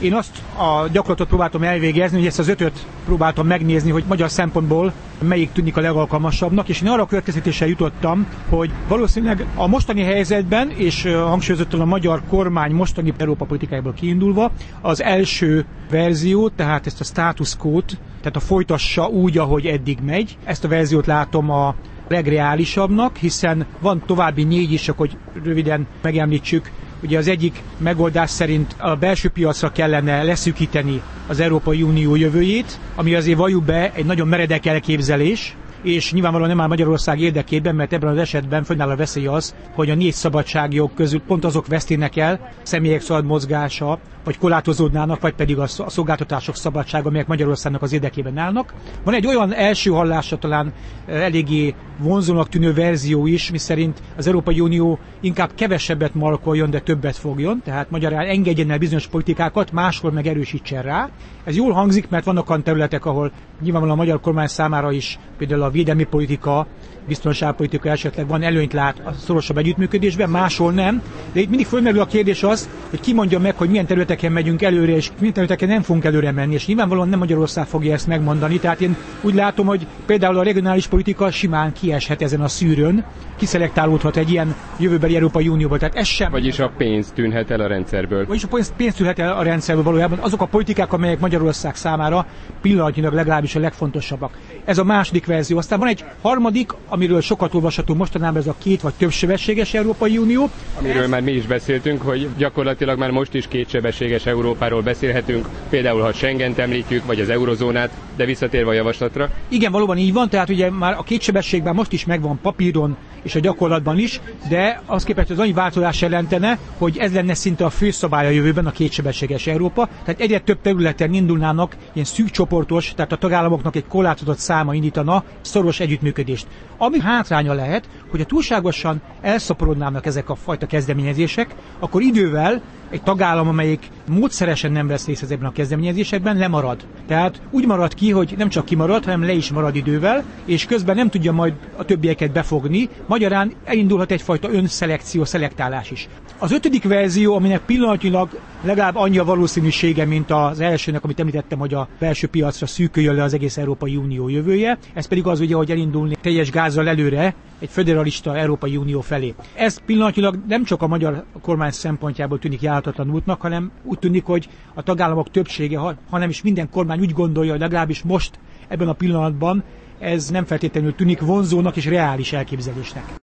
Én azt a gyakorlatot próbáltam elvégezni, hogy ezt az 5-öt próbáltam megnézni, hogy magyar szempontból melyik tűnik a legalkalmasabbnak, és én arra a következtetéssel jutottam, hogy valószínűleg a mostani helyzetben, és hangsúlyozottan a magyar kormány mostani Európa politikájából kiindulva, az első verzió, tehát ezt a status quo-t, tehát a folytassa úgy, ahogy eddig megy, ezt a verziót látom a legreálisabbnak, hiszen van további 4 is, csak hogy röviden megemlítsük. Ugye az egyik megoldás szerint a belső piacra kellene leszűkíteni az Európai Unió jövőjét, ami azért valljuk be egy nagyon meredek elképzelés, és nyilvánvalóan nem áll Magyarország érdekében, mert ebben az esetben fönnáll a veszély az, hogy a 4 szabadságjog közül pont azok vesztének el, személyek szabad mozgása, vagy korlátozódnának, vagy pedig a szolgáltatások szabadsága, amelyek Magyarországnak az érdekében állnak. Van egy olyan első hallásra talán eléggé vonzónak tűnő verzió is, miszerint az Európai Unió inkább kevesebbet markoljon, de többet fogjon, tehát magyarán engedjen el bizonyos politikákat, máshol meg erősítsen rá. Ez jól hangzik, mert vannak olyan területek, ahol nyilvánvalóan a magyar kormány számára is például a védelmi politika, biztonságpolitika esetleg van előnyt lát a szorosabb együttműködésben, máshol nem. De itt mindig fölmerül a kérdés az, hogy ki mondja meg, hogy milyen területeken megyünk előre, és milyen területeken nem fogunk előre menni. És nyilvánvalóan nem Magyarország fogja ezt megmondani. Tehát én úgy látom, hogy például a regionális politika simán kieshet ezen a szűrőn, kiszelektálódhat egy ilyen jövőbeli Európai Unióból. Tehát ez sem. Vagyis a pénz tűnhet el a rendszerből. Vagyis a pénz tűnhet el a rendszerből valójában. Azok a politikák, amelyek Magyarország számára pillanatnyilag legalábbis a legfontosabbak. Ez a második verzió. Aztán van egy harmadik, amiről sokat olvasható mostanában, ez a 2 vagy többsebességes Európai Unió. Amiről már mi is beszéltünk, hogy gyakorlatilag már most is 2 sebességes Európáról beszélhetünk, például ha Schengent említjük, vagy az eurozónát, de visszatérve a javaslatra. Igen, valóban így van, tehát ugye már a 2 sebességben most is megvan papíron és a gyakorlatban is, de az képest az annyi változás jelentene, hogy ez lenne szinte a főszabály a jövőben, a 2 sebességes Európa, tehát egyre több területen indulnának ilyen szűk csoportos, tehát a tagállamoknak egy korlátozott száma indítana szoros együttműködést. Ami hátránya lehet, hogy ha túlságosan elszaporodnának ezek a fajta kezdeményezések, akkor idővel egy tagállam, amelyik módszeresen nem vesz részt ezekben a kezdeményezésekben, lemarad. Tehát úgy marad ki, hogy nem csak kimarad, hanem le is marad idővel, és közben nem tudja majd a többieket befogni, magyarán elindulhat egyfajta önszelekció, szelektálás is. Az 5. verzió, aminek pillanatnyilag legalább annyi a valószínűsége, mint az elsőnek, amit említettem, hogy a belső piacra szűküljön le az egész Európai Unió jövője, ez pedig az ugye, hogy elindulni teljes gázzal előre egy föderalista Európai Unió felé. Ez pillanatnyilag nem csak a magyar kormány szempontjából tűnik járhatatlan útnak, hanem úgy tűnik, hogy a tagállamok többsége, hanem is minden kormány úgy gondolja, hogy legalábbis most ebben a pillanatban ez nem feltétlenül tűnik vonzónak és reális elképzelésnek.